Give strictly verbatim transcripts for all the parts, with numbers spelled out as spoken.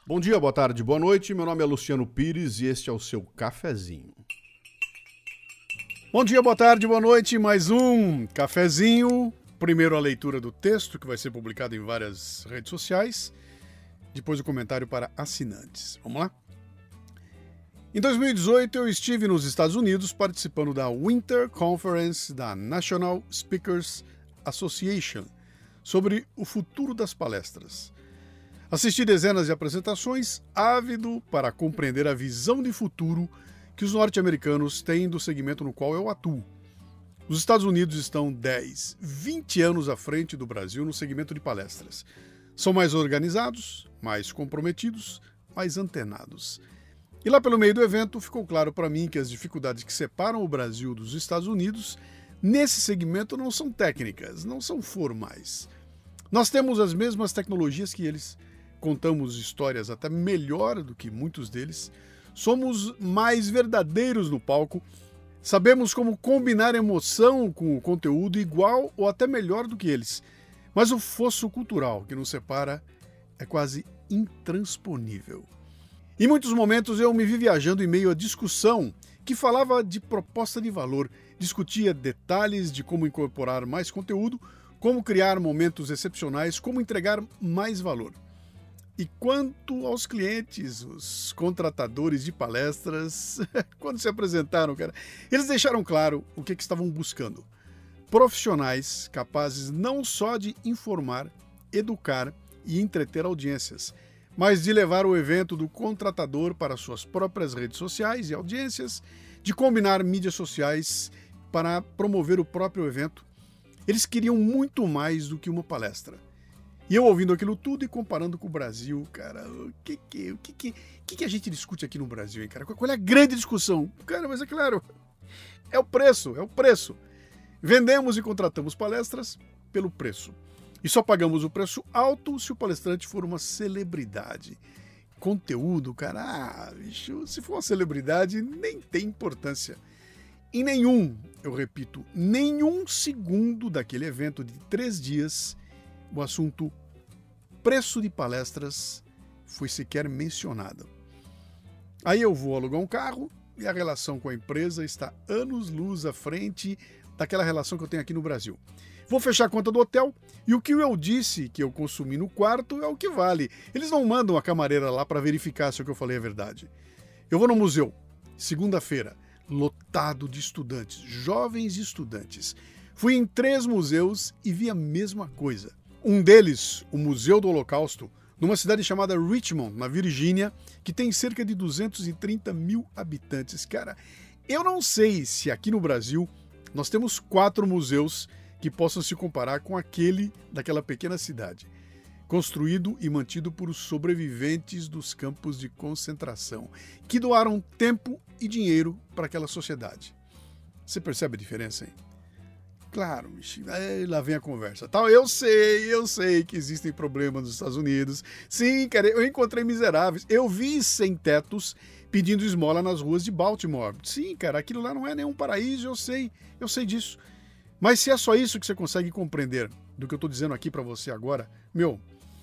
Bom dia, boa tarde, boa noite. Meu nome é Luciano Pires e este é o seu cafezinho. Bom dia, boa tarde, boa noite. Mais um cafezinho. Primeiro a leitura do texto, que vai ser publicado em várias redes sociais. Depois o comentário para assinantes. Vamos lá? Em dois mil e dezoito, eu estive nos Estados Unidos participando da Winter Conference da National Speakers Association sobre o futuro das palestras. Assisti dezenas de apresentações, ávido para compreender a visão de futuro que os norte-americanos têm do segmento no qual eu atuo. Os Estados Unidos estão dez, vinte anos à frente do Brasil no segmento de palestras. São mais organizados, mais comprometidos, mais antenados. E lá pelo meio do evento ficou claro para mim que as dificuldades que separam o Brasil dos Estados Unidos nesse segmento não são técnicas, não são formais. Nós temos as mesmas tecnologias que eles, contamos histórias até melhor do que muitos deles, somos mais verdadeiros no palco, sabemos como combinar emoção com o conteúdo igual ou até melhor do que eles. Mas o fosso cultural que nos separa é quase intransponível. Em muitos momentos eu me vi viajando em meio à discussão que falava de proposta de valor, discutia detalhes de como incorporar mais conteúdo, como criar momentos excepcionais, como entregar mais valor. E quanto aos clientes, os contratadores de palestras, quando se apresentaram, cara, eles deixaram claro o que, que estavam buscando. Profissionais capazes não só de informar, educar e entreter audiências, mas de levar o evento do contratador para suas próprias redes sociais e audiências, de combinar mídias sociais para promover o próprio evento. Eles queriam muito mais do que uma palestra. E eu ouvindo aquilo tudo e comparando com o Brasil, cara, o que que, o que, que, que, que a gente discute aqui no Brasil, hein, cara? Qual é a grande discussão? Cara, mas é claro, é o preço, é o preço. Vendemos e contratamos palestras pelo preço. E só pagamos o preço alto se o palestrante for uma celebridade. Conteúdo, cara, ah, bicho, se for uma celebridade, nem tem importância. Em nenhum, eu repito, nenhum segundo daquele evento de três dias, o assunto preço de palestras foi sequer mencionado. Aí eu vou alugar um carro e a relação com a empresa está anos-luz à frente daquela relação que eu tenho aqui no Brasil. Vou fechar a conta do hotel e o que eu disse que eu consumi no quarto é o que vale. Eles não mandam a camareira lá para verificar se o que eu falei é verdade. Eu vou no museu, segunda-feira, lotado de estudantes, jovens estudantes. Fui em três museus e vi a mesma coisa. Um deles, o Museu do Holocausto, numa cidade chamada Richmond, na Virgínia, que tem cerca de duzentos e trinta mil habitantes. Cara, eu não sei se aqui no Brasil nós temos quatro museus que possam se comparar com aquele daquela pequena cidade, construído e mantido por sobreviventes dos campos de concentração, que doaram tempo e dinheiro para aquela sociedade. Você percebe a diferença, hein? Claro, lá vem a conversa. Tal, eu sei, eu sei que existem problemas nos Estados Unidos. Sim, cara, eu encontrei miseráveis. Eu vi sem-tetos pedindo esmola nas ruas de Baltimore. Sim, cara, aquilo lá não é nenhum paraíso, eu sei, eu sei disso. Mas se é só isso que você consegue compreender do que eu estou dizendo aqui para você agora, meu,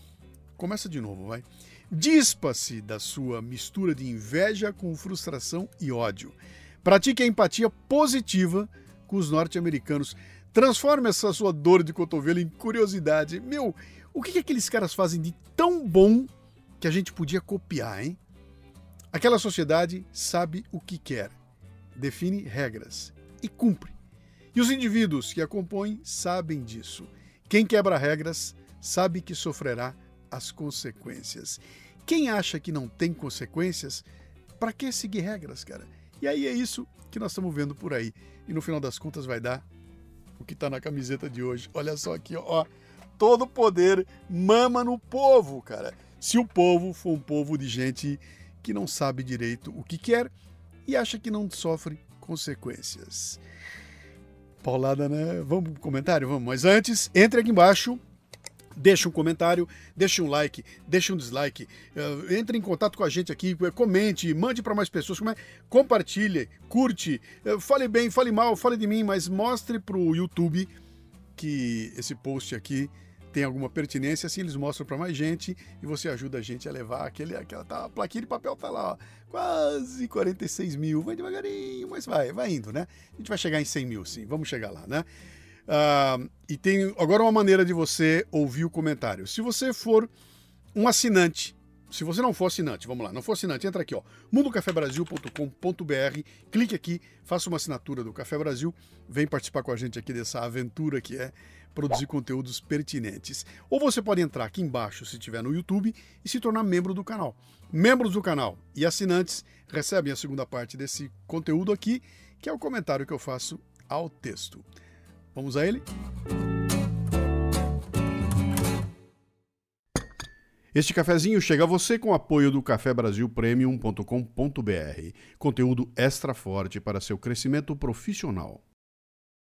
começa de novo, vai. Dispa-se da sua mistura de inveja com frustração e ódio. Pratique a empatia positiva com os norte-americanos. Transforme essa sua dor de cotovelo em curiosidade. Meu, o que, que aqueles caras fazem de tão bom que a gente podia copiar, hein? Aquela sociedade sabe o que quer, define regras e cumpre. E os indivíduos que a compõem sabem disso. Quem quebra regras sabe que sofrerá as consequências. Quem acha que não tem consequências, para que seguir regras, cara? E aí é isso que nós estamos vendo por aí. E no final das contas vai dar o que está na camiseta de hoje. Olha só aqui, ó. Todo poder mama no povo, cara. Se o povo for um povo de gente que não sabe direito o que quer e acha que não sofre consequências. Paulada, né? Vamos pro comentário? Vamos. Mas antes, entre aqui embaixo, deixa um comentário, deixa um like, deixa um dislike, uh, entre em contato com a gente aqui, comente, mande para mais pessoas, compartilhe, curte, uh, fale bem, fale mal, fale de mim, mas mostre para o YouTube que esse post aqui tem alguma pertinência, assim eles mostram para mais gente e você ajuda a gente a levar aquele, aquela tá, a plaquinha de papel tá lá, ó, quase quarenta e seis mil, vai devagarinho, mas vai, vai indo, né? A gente vai chegar em cem mil, sim, vamos chegar lá, né? Uh, e tem agora uma maneira de você ouvir o comentário. Se você for um assinante, se você não for assinante, vamos lá, não for assinante, entra aqui, ó, mundo café brasil ponto com ponto b r, clique aqui, faça uma assinatura do Café Brasil, vem participar com a gente aqui dessa aventura que é produzir conteúdos pertinentes. Ou você pode entrar aqui embaixo, se estiver no YouTube, e se tornar membro do canal. Membros do canal e assinantes recebem a segunda parte desse conteúdo aqui, que é o comentário que eu faço ao texto. Vamos a ele? Este cafezinho chega a você com o apoio do café brasil premium ponto com ponto b r. Conteúdo extra forte para seu crescimento profissional.